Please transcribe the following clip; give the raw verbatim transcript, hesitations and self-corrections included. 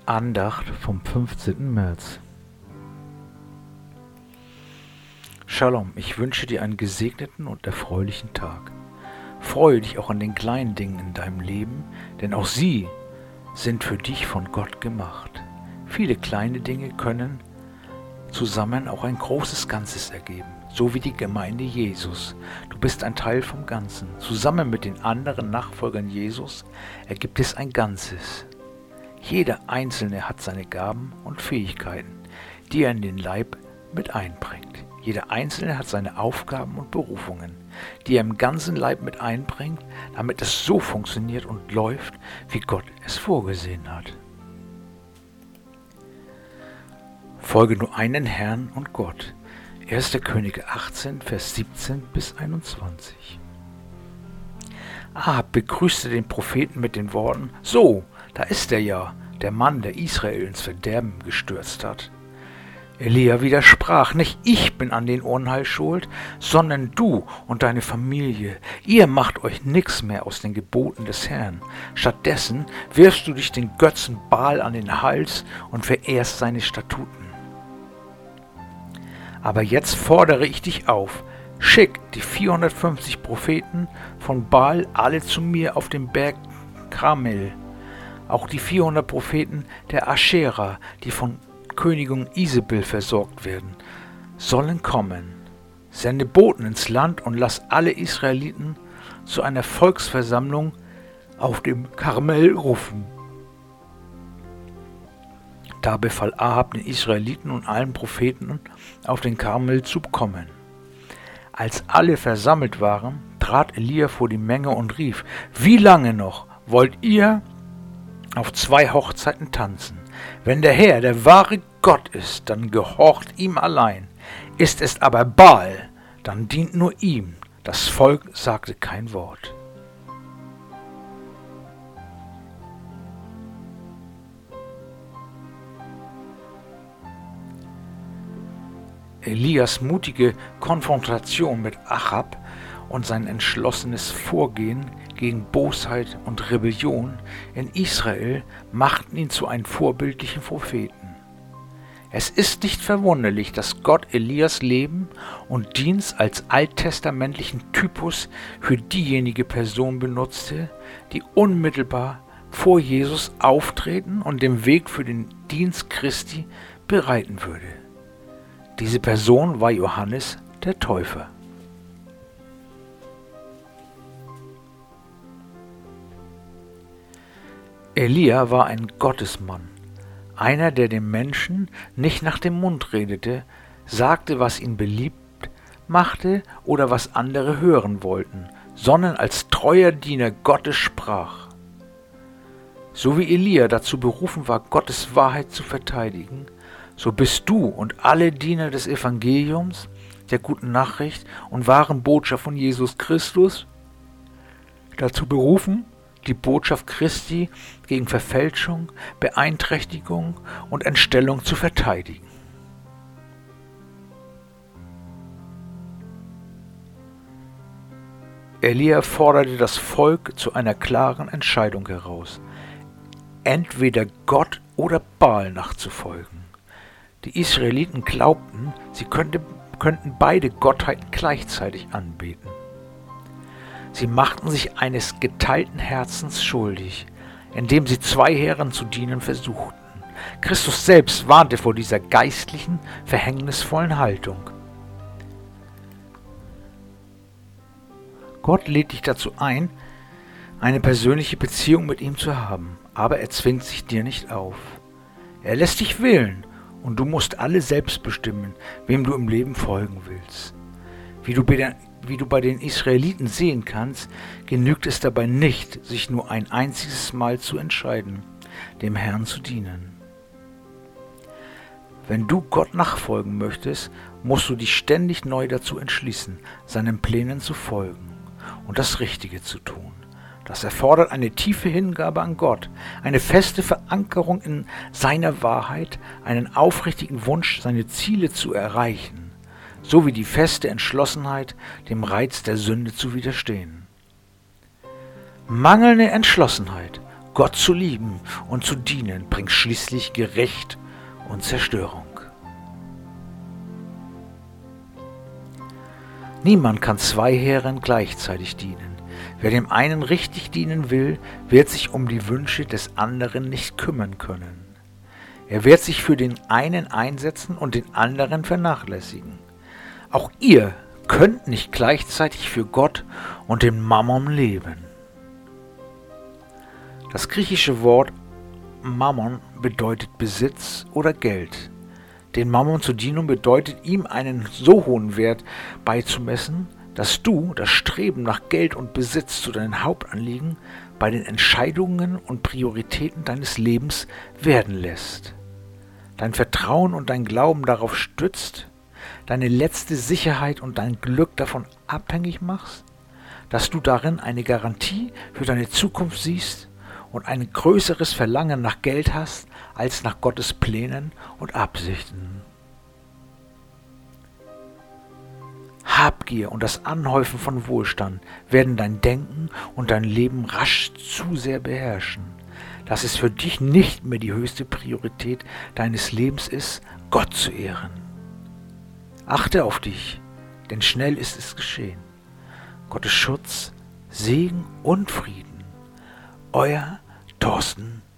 Andacht vom fünfzehnten März. Shalom, ich wünsche dir einen gesegneten und erfreulichen Tag. Freue dich auch an den kleinen Dingen in deinem Leben, denn auch sie sind für dich von Gott gemacht. Viele kleine Dinge können zusammen auch ein großes Ganzes ergeben, so wie die Gemeinde Jesus. Du bist ein Teil vom Ganzen. Zusammen mit den anderen Nachfolgern Jesus ergibt es ein Ganzes. Jeder Einzelne hat seine Gaben und Fähigkeiten, die er in den Leib mit einbringt. Jeder Einzelne hat seine Aufgaben und Berufungen, die er im ganzen Leib mit einbringt, damit es so funktioniert und läuft, wie Gott es vorgesehen hat. Folge nur einen Herrn und Gott. erster Könige achtzehn, Vers siebzehn bis einundzwanzig. Ahab begrüßte den Propheten mit den Worten: So, da ist er ja, der Mann, der Israel ins Verderben gestürzt hat. Elia widersprach: Nicht ich bin an den Unheil schuld, sondern du und deine Familie. Ihr macht euch nichts mehr aus den Geboten des Herrn. Stattdessen wirfst du dich den Götzen Baal an den Hals und verehrst seine Statuten. Aber jetzt fordere ich dich auf, schick die vierhundertfünfzig Propheten von Baal alle zu mir auf den Berg Karmel. Auch die vierhundert Propheten der Aschera, die von Königin Isabel versorgt werden, sollen kommen. Sende Boten ins Land und lass alle Israeliten zu einer Volksversammlung auf dem Karmel rufen. Da befahl Ahab den Israeliten und allen Propheten, auf den Karmel zu kommen. Als alle versammelt waren, trat Elia vor die Menge und rief: Wie lange noch wollt ihr auf zwei Hochzeiten tanzen? Wenn der Herr der wahre Gott ist, dann gehorcht ihm allein. Ist es aber Baal, dann dient nur ihm. Das Volk sagte kein Wort. Elias mutige Konfrontation mit Achab und sein entschlossenes Vorgehen gegen Bosheit und Rebellion in Israel machten ihn zu einem vorbildlichen Propheten. Es ist nicht verwunderlich, dass Gott Elias Leben und Dienst als alttestamentlichen Typus für diejenige Person benutzte, die unmittelbar vor Jesus auftreten und den Weg für den Dienst Christi bereiten würde. Diese Person war Johannes der Täufer. Elia war ein Gottesmann, einer, der den Menschen nicht nach dem Mund redete, sagte, was ihn beliebt machte oder was andere hören wollten, sondern als treuer Diener Gottes sprach. So wie Elia dazu berufen war, Gottes Wahrheit zu verteidigen, so bist du und alle Diener des Evangeliums, der guten Nachricht und wahren Botschaft von Jesus Christus dazu berufen, die Botschaft Christi gegen Verfälschung, Beeinträchtigung und Entstellung zu verteidigen. Elia forderte das Volk zu einer klaren Entscheidung heraus, entweder Gott oder Baal nachzufolgen. Die Israeliten glaubten, sie könnte, könnten beide Gottheiten gleichzeitig anbeten. Sie machten sich eines geteilten Herzens schuldig, indem sie zwei Herren zu dienen versuchten. Christus selbst warnte vor dieser geistlichen, verhängnisvollen Haltung. Gott lädt dich dazu ein, eine persönliche Beziehung mit ihm zu haben, aber er zwingt sich dir nicht auf. Er lässt dich wählen und du musst alle selbst bestimmen, wem du im Leben folgen willst. Wie du bei den Wie du bei den Israeliten sehen kannst, genügt es dabei nicht, sich nur ein einziges Mal zu entscheiden, dem Herrn zu dienen. Wenn du Gott nachfolgen möchtest, musst du dich ständig neu dazu entschließen, seinen Plänen zu folgen und das Richtige zu tun. Das erfordert eine tiefe Hingabe an Gott, eine feste Verankerung in seiner Wahrheit, einen aufrichtigen Wunsch, seine Ziele zu erreichen, sowie die feste Entschlossenheit, dem Reiz der Sünde zu widerstehen. Mangelnde Entschlossenheit Gott zu lieben und zu dienen bringt schließlich Gerecht und Zerstörung. Niemand kann zwei Herren gleichzeitig dienen. Wer dem einen richtig dienen will, wird sich um die Wünsche des anderen nicht kümmern können. Er wird sich für den einen einsetzen und den anderen vernachlässigen. Auch ihr könnt nicht gleichzeitig für Gott und den Mammon leben. Das griechische Wort Mammon bedeutet Besitz oder Geld. Den Mammon zu dienen bedeutet, ihm einen so hohen Wert beizumessen, dass du das Streben nach Geld und Besitz zu deinen Hauptanliegen bei den Entscheidungen und Prioritäten deines Lebens werden lässt. Dein Vertrauen und dein Glauben darauf stützt, deine letzte Sicherheit und dein Glück davon abhängig machst, dass du darin eine Garantie für deine Zukunft siehst und ein größeres Verlangen nach Geld hast als nach Gottes Plänen und Absichten. Habgier und das Anhäufen von Wohlstand werden dein Denken und dein Leben rasch zu sehr beherrschen, dass es für dich nicht mehr die höchste Priorität deines Lebens ist, Gott zu ehren. Achte auf dich, denn schnell ist es geschehen. Gottes Schutz, Segen und Frieden. Euer Thorsten